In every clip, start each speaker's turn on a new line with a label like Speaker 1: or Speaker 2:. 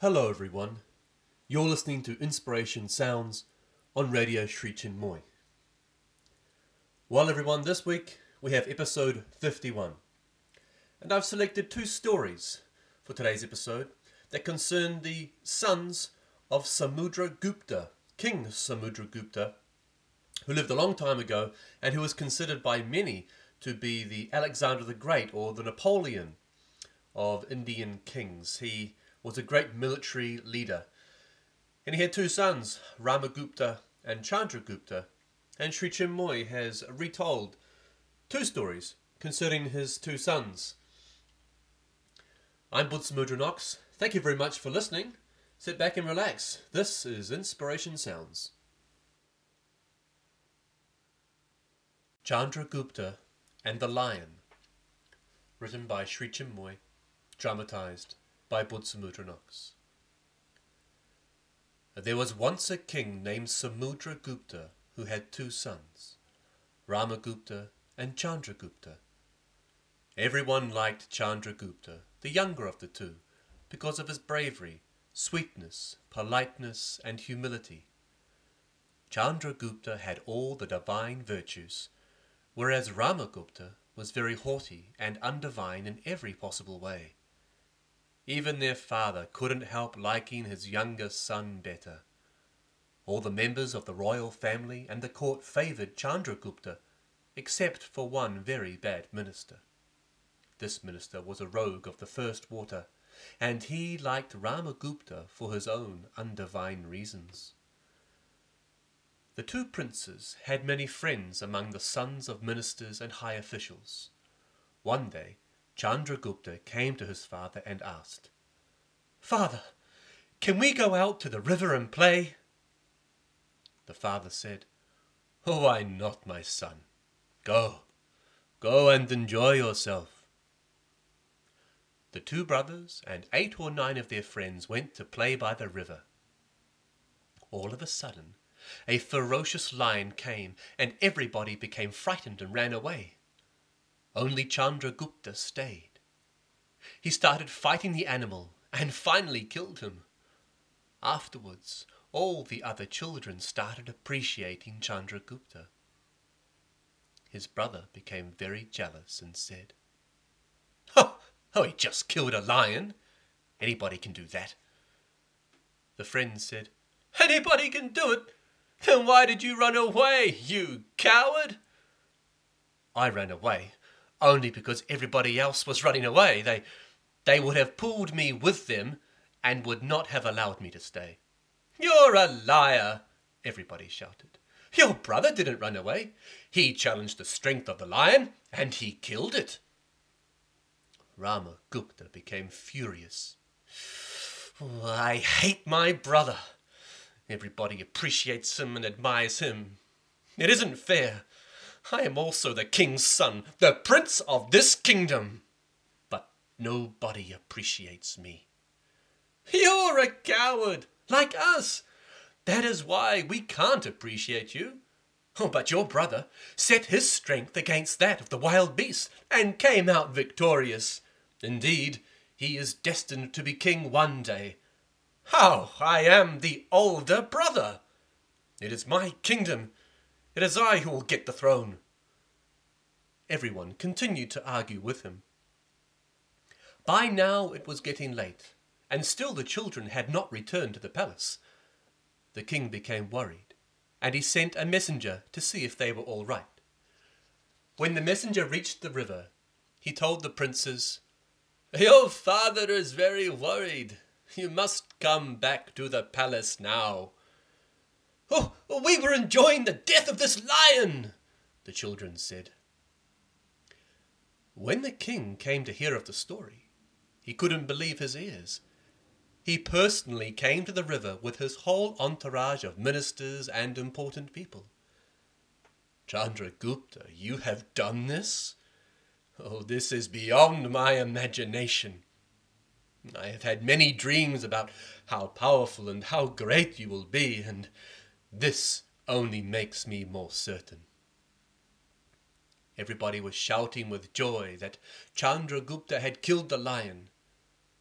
Speaker 1: Hello everyone, you're listening to Inspiration Sounds on Radio Sri Chinmoy. Well everyone, this week we have episode 51 and I've selected two stories for today's episode that concern the sons of Samudragupta, King Samudragupta, who lived a long time ago and who was considered by many to be the Alexander the Great or the Napoleon of Indian kings. He was a great military leader. And he had two sons, Ramagupta and Chandragupta. And Sri Chinmoy has retold two stories concerning his two sons. I'm Budsamudra Knox. Thank you very much for listening. Sit back and relax. This is Inspiration Sounds. Chandragupta and the Lion. Written by Sri Chinmoy. Dramatized by Budsamudra Knox. There was once a king named Samudragupta who had two sons, Ramagupta and Chandragupta. Everyone liked Chandragupta, the younger of the two, because of his bravery, sweetness, politeness, and humility. Chandragupta had all the divine virtues, whereas Ramagupta was very haughty and undivine in every possible way. Even their father couldn't help liking his younger son better. All the members of the royal family and the court favoured Chandragupta, except for one very bad minister. This minister was a rogue of the first water, and he liked Ramagupta for his own undivine reasons. The two princes had many friends among the sons of ministers and high officials. One day, Chandragupta came to his father and asked, "Father, can we go out to the river and play?" The father said, "Why not, my son? Go and enjoy yourself." The two brothers and 8 or 9 of their friends went to play by the river. All of a sudden, a ferocious lion came and everybody became frightened and ran away. Only Chandragupta stayed. He started fighting the animal and finally killed him. Afterwards, all the other children started appreciating Chandragupta. His brother became very jealous and said, Oh, he just killed a lion. Anybody can do that." The friend said, "Anybody can do it? Then why did you run away, you coward?" "I ran away only because everybody else was running away. They would have pulled me with them and would not have allowed me to stay." "You're a liar!" everybody shouted. "Your brother didn't run away. He challenged the strength of the lion and he killed it." Ramagupta became furious. "I hate my brother. Everybody appreciates him and admires him. It isn't fair. I am also the king's son, the prince of this kingdom. But nobody appreciates me." "You're a coward, like us. That is why we can't appreciate you. But your brother set his strength against that of the wild beasts and came out victorious. Indeed, he is destined to be king one day. How? I am the older brother. It is my kingdom. It is I who will get the throne." Everyone continued to argue with him. By now it was getting late, and still the children had not returned to the palace. The king became worried, and he sent a messenger to see if they were all right. When the messenger reached the river, he told the princes, "Your father is very worried. You must come back to the palace now." "Oh, we were enjoying the death of this lion," the children said. When the king came to hear of the story, he couldn't believe his ears. He personally came to the river with his whole entourage of ministers and important people. "Chandragupta, you have done this? Oh, this is beyond my imagination. I have had many dreams about how powerful and how great you will be, and this only makes me more certain." Everybody was shouting with joy that Chandragupta had killed the lion.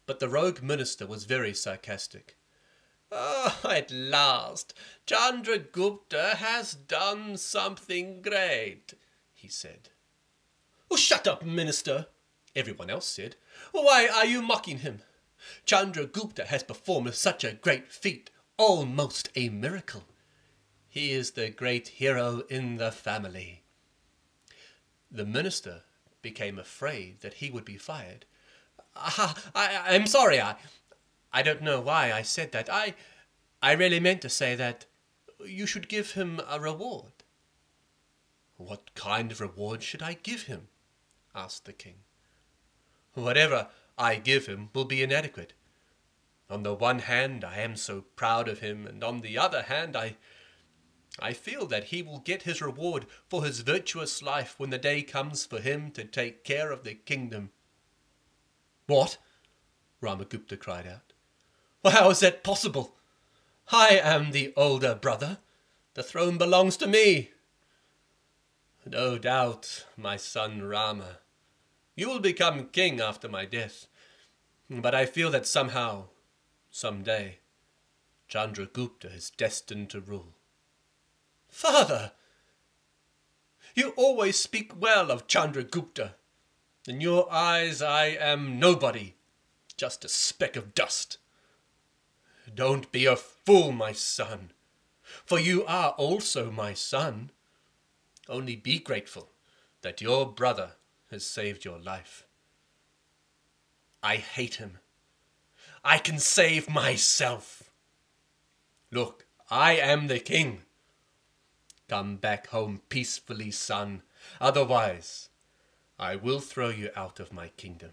Speaker 1: but the rogue minister was very sarcastic. "Ah, at last, Chandragupta has done something great," he said. "Oh, shut up, minister," everyone else said. "Why are you mocking him? Chandragupta has performed such a great feat, almost a miracle. He is the great hero in the family." The minister became afraid that he would be fired. I'm sorry, I don't know why I said that. I really meant to say that you should give him a reward." "What kind of reward should I give him?" asked the king. "Whatever I give him will be inadequate. On the one hand, I am so proud of him, and on the other hand, I feel that he will get his reward for his virtuous life when the day comes for him to take care of the kingdom." "What?" Ramagupta cried out. "Well, how is that possible? I am the older brother. The throne belongs to me." "No doubt, my son Rama. You will become king after my death. But I feel that somehow, someday, Chandragupta is destined to rule." "Father, you always speak well of Chandragupta. In your eyes I am nobody, just a speck of dust." "Don't be a fool, my son, for you are also my son. Only be grateful that your brother has saved your life." "I hate him. I can save myself. Look, I am the king. Come back home peacefully, son. Otherwise, I will throw you out of my kingdom."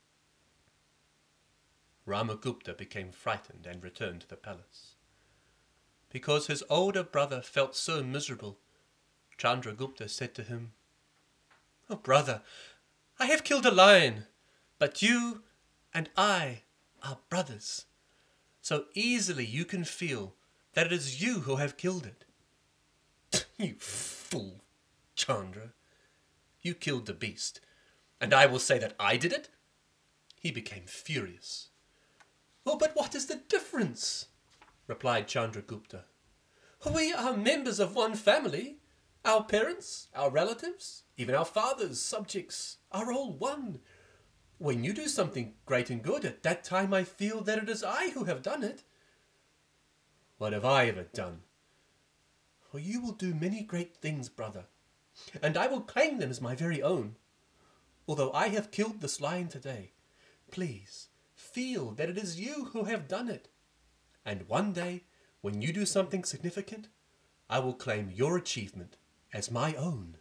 Speaker 1: Ramagupta became frightened and returned to the palace. Because his older brother felt so miserable, Chandragupta said to him, "Oh, brother, I have killed a lion, but you and I are brothers. So easily you can feel that it is you who have killed it." "You fool, Chandra. You killed the beast, and I will say that I did it?" He became furious. "Oh, but what is the difference?" replied Chandragupta. "We are members of one family. Our parents, our relatives, even our fathers, subjects, are all one. When you do something great and good, at that time I feel that it is I who have done it." "What have I ever done?" "For you will do many great things, brother, and I will claim them as my very own. Although I have killed this lion today, please feel that it is you who have done it. And one day, when you do something significant, I will claim your achievement as my own."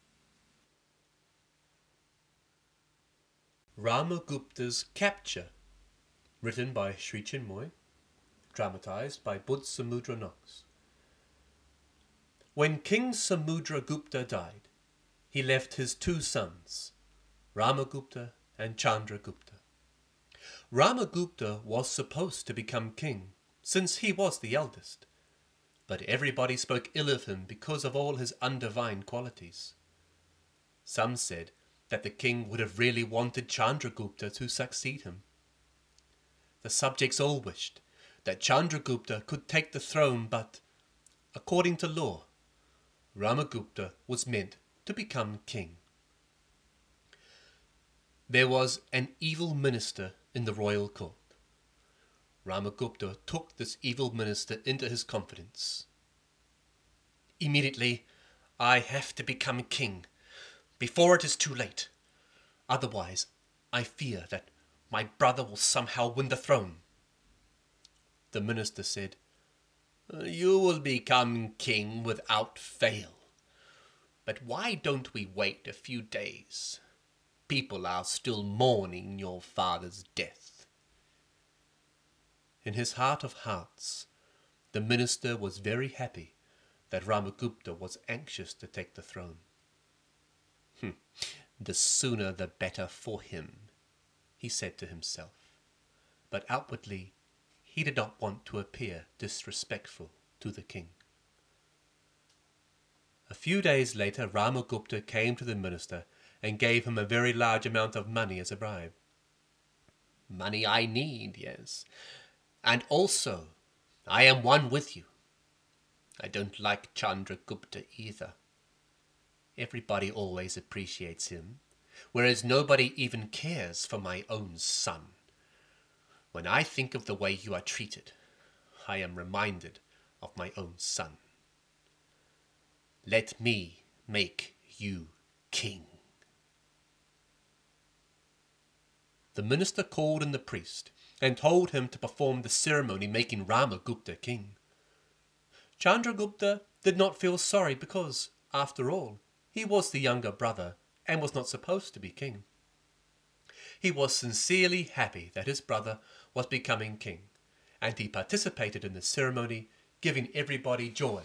Speaker 1: Ramagupta's Capture, written by Sri Chinmoy, dramatized by Bud Samudra Knox. When King Samudragupta died, he left his two sons, Ramagupta and Chandragupta. Ramagupta was supposed to become king, since he was the eldest, but everybody spoke ill of him because of all his undivine qualities. Some said that the king would have really wanted Chandragupta to succeed him. The subjects all wished that Chandragupta could take the throne, but, according to law, Ramagupta was meant to become king. There was an evil minister in the royal court. Ramagupta took this evil minister into his confidence. "Immediately, I have to become king, before it is too late. Otherwise, I fear that my brother will somehow win the throne." The minister said, "You will become king without fail. But why don't we wait a few days? People are still mourning your father's death." In his heart of hearts, the minister was very happy that Ramagupta was anxious to take the throne. The sooner the better for him, he said to himself, but outwardly he did not want to appear disrespectful to the king. A few days later, Ramagupta came to the minister and gave him a very large amount of money as a bribe. Money I need, yes. And also, I am one with you. I don't like Chandragupta either. Everybody always appreciates him, whereas nobody even cares for my own son. When I think of the way you are treated, I am reminded of my own son. Let me make you king. The minister called in the priest and told him to perform the ceremony making Ramagupta king. Chandragupta did not feel sorry because, after all, he was the younger brother and was not supposed to be king. He was sincerely happy that his brother was becoming king, and he participated in the ceremony, giving everybody joy.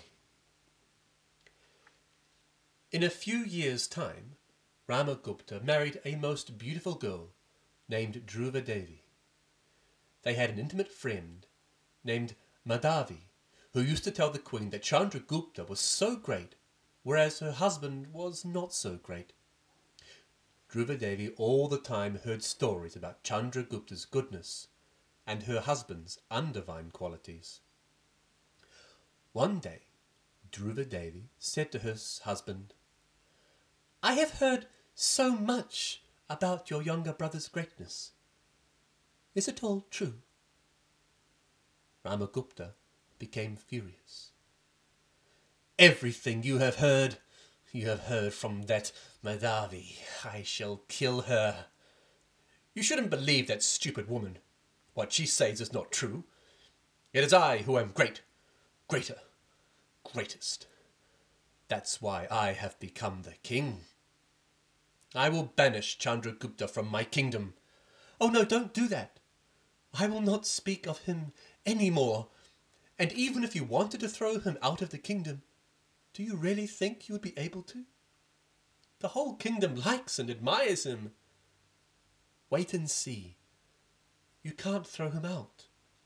Speaker 1: In a few years' time, Ramagupta married a most beautiful girl named Dhruva Devi. They had an intimate friend named Madhavi, who used to tell the queen that Chandragupta was so great, whereas her husband was not so great. Dhruva Devi all the time heard stories about Chandragupta's goodness and her husband's undivine qualities. One day, Dhruva Devi said to her husband, "I have heard so much about your younger brother's greatness. Is it all true?" Ramagupta became furious. "Everything you have heard from that Madhavi. I shall kill her. You shouldn't believe that stupid woman. What she says is not true. It is I who am great, greater, greatest. That's why I have become the king. I will banish Chandragupta from my kingdom." "Oh no, don't do that. I will not speak of him any more. And even if you wanted to throw him out of the kingdom, do you really think you would be able to? The whole kingdom likes and admires him. Wait and see. You can't throw him out."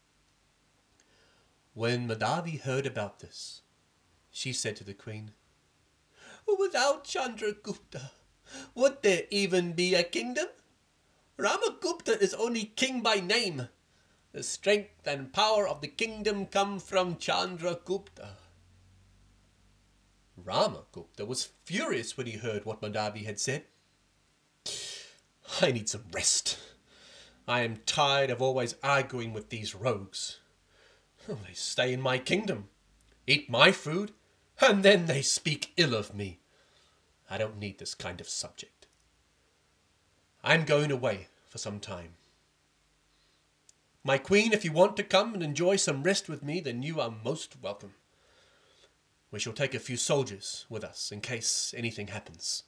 Speaker 1: When Madhavi heard about this, she said to the queen, "Without Chandragupta, would there even be a kingdom? Ramagupta is only king by name. The strength and power of the kingdom come from Chandragupta." Ramagupta was furious when he heard what Madhavi had said. "I need some rest. I am tired of always arguing with these rogues. They stay in my kingdom, eat my food, and then they speak ill of me. I don't need this kind of subject. I'm going away for some time. My queen, if you want to come and enjoy some rest with me, then you are most welcome. We shall take a few soldiers with us in case anything happens."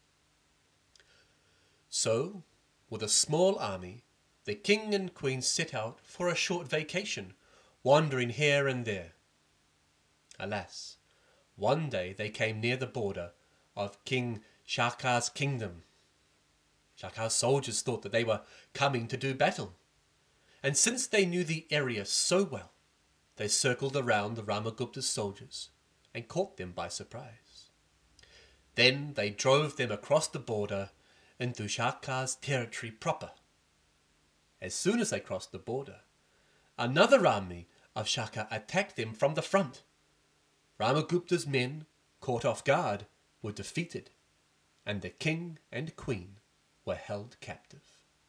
Speaker 1: So, with a small army, the king and queen set out for a short vacation, wandering here and there. Alas, one day they came near the border of King Shaka's kingdom. Shaka's soldiers thought that they were coming to do battle, and since they knew the area so well, they circled around the Ramagupta's soldiers and caught them by surprise. Then they drove them across the border into Shaka's territory proper. As soon as they crossed the border, another army of Shaka attacked them from the front. Ramagupta's men, caught off guard, were defeated, and the king and queen were held captive.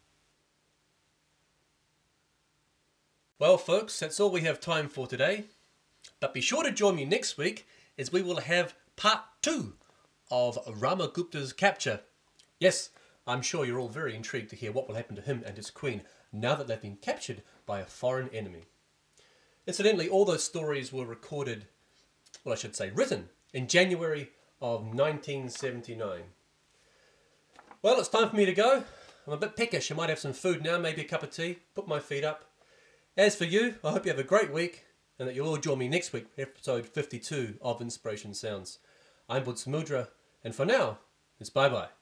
Speaker 1: Well, folks, that's all we have time for today. But be sure to join me next week as we will have part 2 of Ramagupta's capture. Yes, I'm sure you're all very intrigued to hear what will happen to him and his queen now that they've been captured by a foreign enemy. Incidentally, all those stories were recorded, well, I should say written, in January of 1979. Well, it's time for me to go. I'm a bit peckish. I might have some food now, maybe a cup of tea, put my feet up. As for you, I hope you have a great week and that you'll all join me next week for episode 52 of Inspiration Sounds. I'm Bud Samudra, and for now, it's bye-bye.